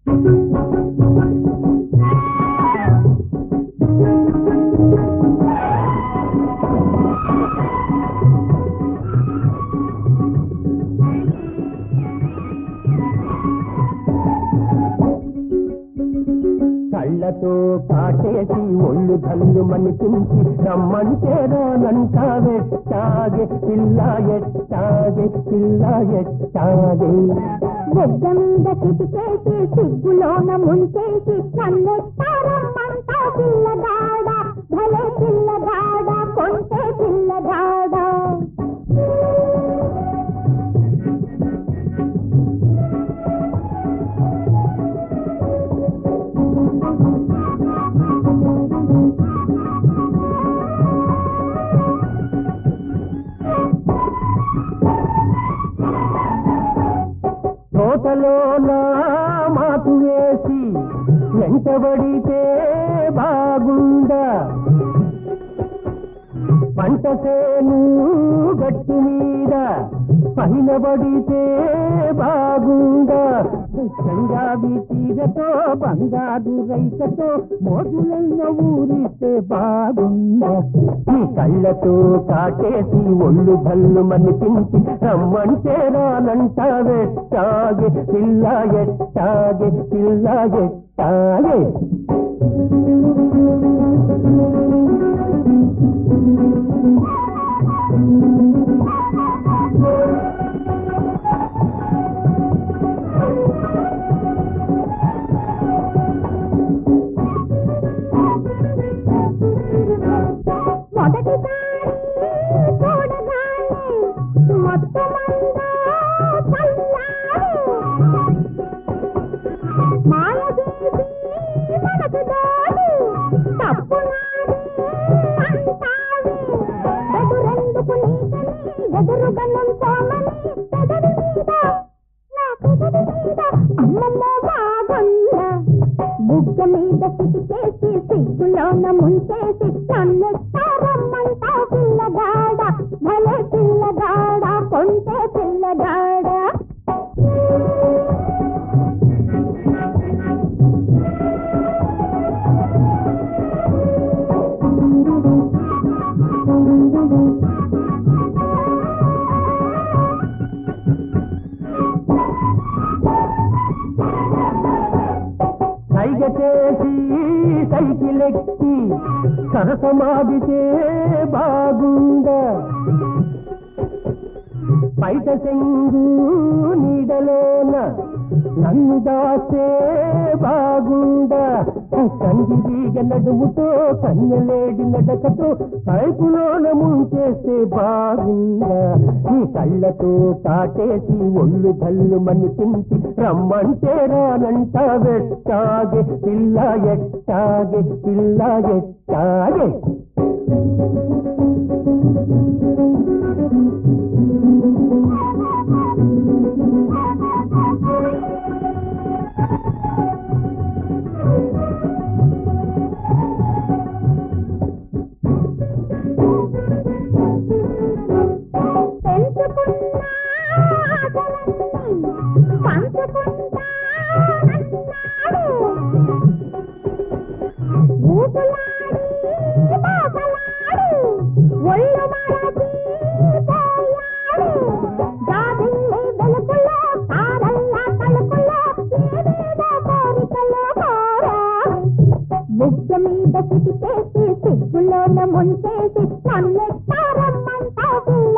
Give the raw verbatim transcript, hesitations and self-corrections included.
కళ్ళతో కాటేసి ఒళ్ళు కళ్ళు మనిపించి రమ్మంటే రానంటావెట్టాగే పిల్ల ఎట్టాగే పిల్ల ఎట్టాగే బొగ్గ మీద చిటికేసి సిగ్గులోన ముంచేసి కన్నెట్టారమ్మంటా పిల్లగాడ భలే పిల్లగాడ కొంటే పిల్లగాడ తోటలో నా మాటు వేసి వెంటబడితే బాగుండా పంట సేను గట్టు మీద పైన పడితే బాగుండా చంగావి తీరతో బంగారు రైతతో మోజులెన్నో ఊరిస్తే బాగుండా ఈ కళ్ళతో కాటేసి ఒళ్ళు భల్లు మనిపించి రమ్మంటే రానంటావెట్టాగే పిల్ల ఎట్టాగే పిల్ల ఎట్టాగే బుగ్గ మీద సిటికేసి సిగ్గులోన ముంచేసి కన్నెట్టారమ్మంటా పిల్లగాడ భలే పిల్లగాడ కొంటే పిల్లగాడ సైగ చేసి సైకిలెక్కి సరసమాడితే బాగుండా బయట చెంగు నీడలోన నన్ను దాస్తే బాగుండా కందిరీగ నడుముతో కన్నెలేడి నడకతో కైపులోన ముంచేస్తే బాగుండా నీ కళ్ళతో కాటేసి ఒళ్ళు కళ్ళు మనిపించి రమ్మంటే రానంటావెట్టాగే పిల్ల ఎట్టాగే పిల్ల ఎట్టాగే బుగ్గ మీద సిటికేసి సిగ్గులోన ముంచేసి కన్నెట్టారమ్మంటా